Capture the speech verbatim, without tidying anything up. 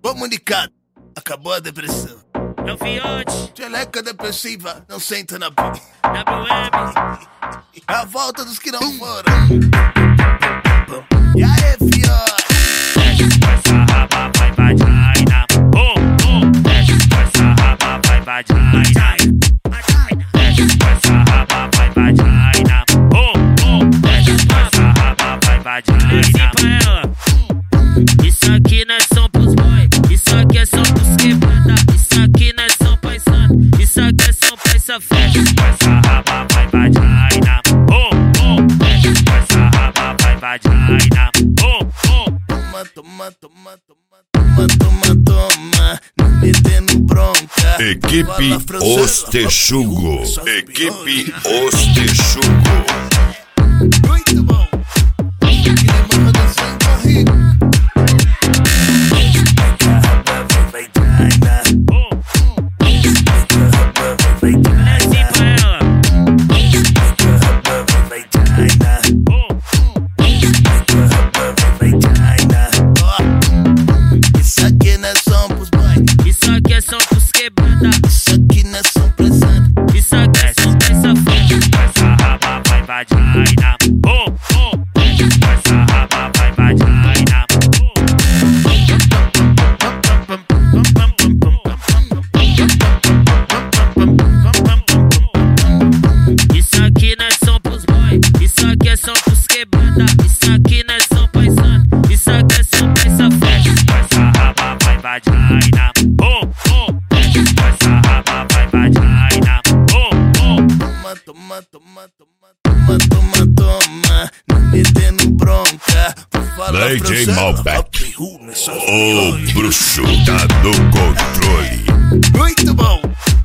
Comunicado, acabou a depressão. É o fiote, Geleca depressiva, não senta na B. W M. É a volta dos que não foram. E aí, fiote? Desce com essa raba, vai vagina. Oh, oh. Desce com essa raba, vai vagina. Desce com essa raba, vai vagina. Oh, oh. Desce com essa raba, vai vagina. Desce pra ela. Isso aqui não é som pros boy. Isso aqui é som pros quebrada. Isso aqui não é som pra insano. Isso aqui é som pra essa festa. Desce com essa raba, vai vagina. Oh, oh. Desce com essa raba, vai vagina. Oh, oh. Toma, toma, toma, toma, toma, toma, toma, não metendo bronca. Equipe Os Texugo. Equipe Os Texugo. Muito bom. Clima dançando em barriga. Isso aqui não é som pros boy. Isso aqui é som pros quebrada. Isso aqui não é som pra santo. Isso aqui é som pra essa festa. Com essa raba vai vagina. Oh, oh. Com essa raba vai vagina. Isso aqui não é som pros boy. Isso aqui é som pros quebrada. Isso aqui não é som pra santo. Isso aqui é som pra essa festa. Com essa raba vai vagina. Oh, oh. Com essa raba vai vagina. Oh, oh. Toma, toma, toma, toma, toma, toma, toma, não metendo bronca. Vou falar D J francês, Malbec. rap, ru, nessa O bruxo tá no controle. Muito bom.